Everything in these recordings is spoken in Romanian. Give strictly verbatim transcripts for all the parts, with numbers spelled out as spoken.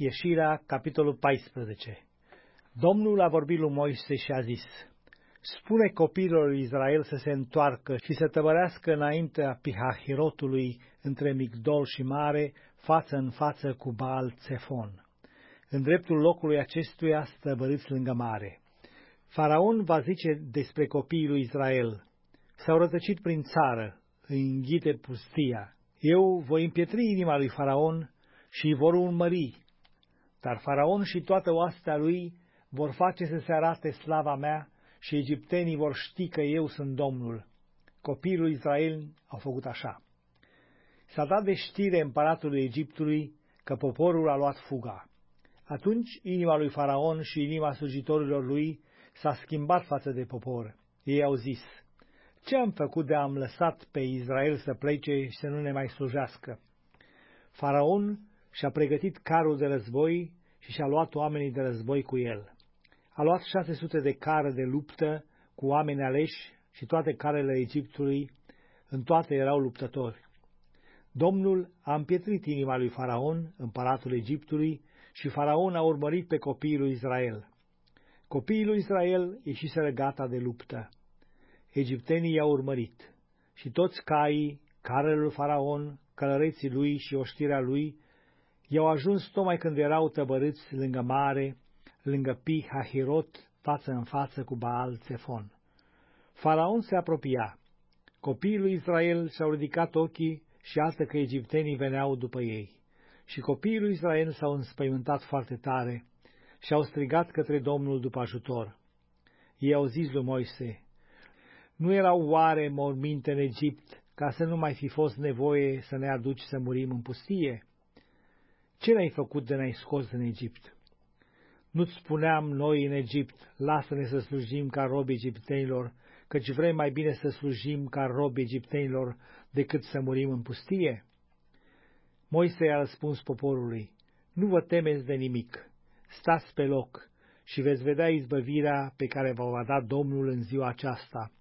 Ieșirea, capitolul paisprezece. Domnul a vorbit lui Moise și a zis: spune copiilor lui Israel să se întoarcă și să tăbărească înaintea Pihahirotului între Migdol și Mare, față în față cu Baal Tsefon. În dreptul locului acestuia stăbăriți lângă mare. Faraon va zice despre copiii lui Israel: s-au rătăcit prin țară, îi înghite pustia. Eu voi împietri inima lui Faraon și îi vor urmări. Dar Faraon și toată oastea lui vor face să se arate slava mea și egiptenii vor ști că eu sunt Domnul. Copiii lui Israel au făcut așa. S-a dat de știre împăratului Egiptului că poporul a luat fuga. Atunci inima lui Faraon și inima slujitorilor lui s-a schimbat față de popor. Ei au zis: ce am făcut de am lăsat pe Israel să plece și să nu ne mai slujească? Faraon și-a pregătit carul de război și și-a luat oamenii de război cu el. A luat șase sute de care de luptă cu oameni aleși și toate carele Egiptului, în toate erau luptători. Domnul a împietrit inima lui Faraon, împăratul Egiptului, și Faraon a urmărit pe copiii lui Israel. Copiii lui Israel ieșiseră gata de luptă. Egiptenii i-au urmărit și toți caii, carele lui Faraon, călăreții lui și oștirea lui, i-au ajuns tocmai când erau tăbărâți lângă mare, lângă Pi-Hahirot, față în față cu Baal Tsefon. Faraon se apropia. Copiii lui Israel și-au ridicat ochii și iată că egiptenii veneau după ei. Și copiii lui Israel s-au înspăimântat foarte tare și au strigat către Domnul după ajutor. Ei au zis lui Moise: nu erau oare morminte în Egipt, ca să nu mai fi fost nevoie să ne aduci să murim în pustie? Ce ne-ai făcut de ne-ai scos din Egipt? Nu-ți spuneam noi în Egipt: lasă-ne să slujim ca robi egiptenilor, căci vrem mai bine să slujim ca robi egiptenilor decât să murim în pustie? Moise a răspuns poporului: nu vă temeți de nimic, stați pe loc și veți vedea izbăvirea pe care vă va da Domnul în ziua aceasta,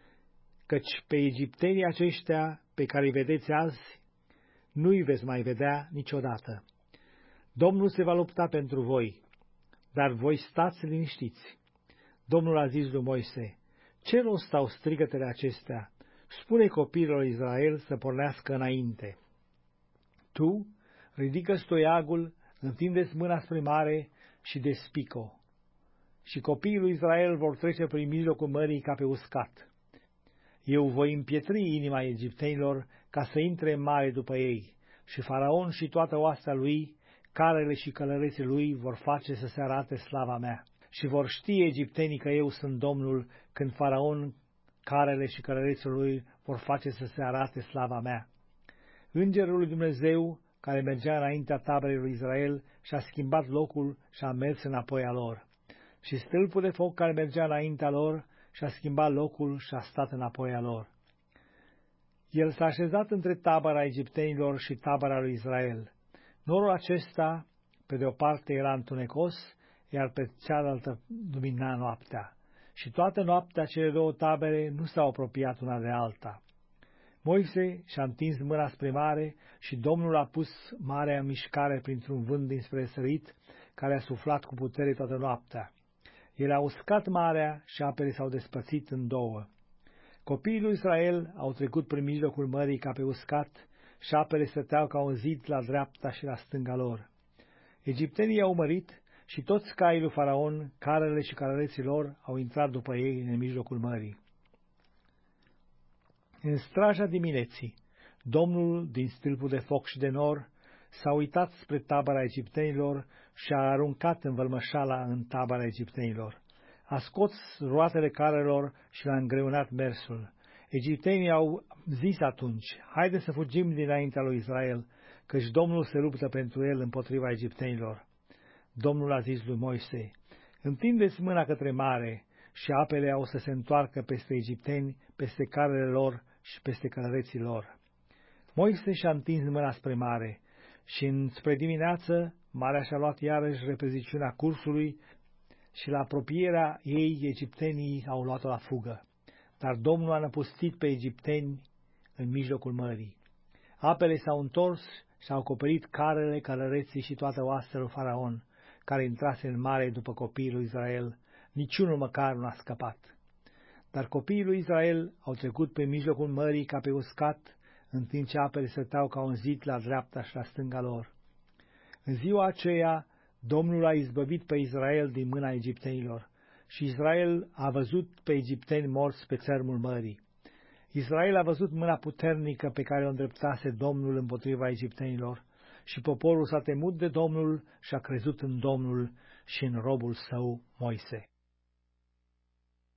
căci pe egiptenii aceștia pe care îi vedeți azi, nu-i veți mai vedea niciodată. Domnul se va lupta pentru voi, dar voi stați liniștiți. Domnul a zis lui Moise: ce rost au strigătele acestea? Spune copiilor Israel să pornească înainte. Tu ridică stoiagul, întindeți mâna spre mare și despică-o. Și copiii lui Israel vor trece prin mijlocul mării ca pe uscat. Eu voi împietri inima egiptenilor ca să intre în mare după ei, și Faraon și toată oastea lui, carele și călăreții lui vor face să se arate slava mea. Și vor ști egiptenii că eu sunt Domnul, când Faraon, carele și călăreții lui vor face să se arate slava mea. Îngerul lui Dumnezeu, care mergea înaintea taberei lui Israel, și-a schimbat locul și a mers înapoi a lor. Și stâlpul de foc care mergea înaintea lor și-a schimbat locul și a stat înapoi a lor. El s-a așezat între tabăra egiptenilor și tabăra lui Israel. Norul acesta, pe de o parte, era întunecos, iar pe cealaltă lumina noaptea. Și toată noaptea cele două tabere nu s-au apropiat una de alta. Moise și-a întins mâna spre mare și Domnul a pus marea în mișcare printr-un vânt dinspre sărit, care a suflat cu putere toată noaptea. El a uscat marea și apele s-au despărțit în două. Copiii lui Israel au trecut prin mijlocul mării ca pe uscat și apele stăteau ca un zid la dreapta și la stânga lor. Egiptenii i-au mărit și toți caii lui Faraon, carele și călăreții lor, au intrat după ei în mijlocul mării. În straja dimineții, Domnul, din stâlpul de foc și de nor, s-a uitat spre tabăra egiptenilor și a aruncat învălmășala în tabăra egiptenilor. A scos roatele carelor și l-a îngreunat mersul. Egiptenii au zis atunci: haide să fugim dinaintea lui Israel, căci Domnul se luptă pentru el împotriva egiptenilor. Domnul a zis lui Moise: întindeți mâna către mare și apele au să se întoarcă peste egipteni, peste carele lor și peste călăreții lor. Moise și-a întins mâna spre mare și înspre dimineață marea și-a luat iarăși repeziciunea cursului și la apropierea ei egiptenii au luat-o la fugă. Dar Domnul a năpustit pe egipteni în mijlocul mării. Apele s-au întors și-au acoperit carele, călăreții și toată oastea lui Faraon, care intrase în mare după copiii lui Israel, niciunul măcar nu a scăpat. Dar copiii lui Israel au trecut pe mijlocul mării ca pe uscat, în timp ce apele stăteau ca un zid la dreapta și la stânga lor. În ziua aceea, Domnul a izbăvit pe Israel din mâna egiptenilor și Israel a văzut pe egipteni morți pe țărmul mării. Israel a văzut mâna puternică pe care o îndreptase Domnul împotriva egiptenilor și poporul s-a temut de Domnul și a crezut în Domnul și în robul său Moise.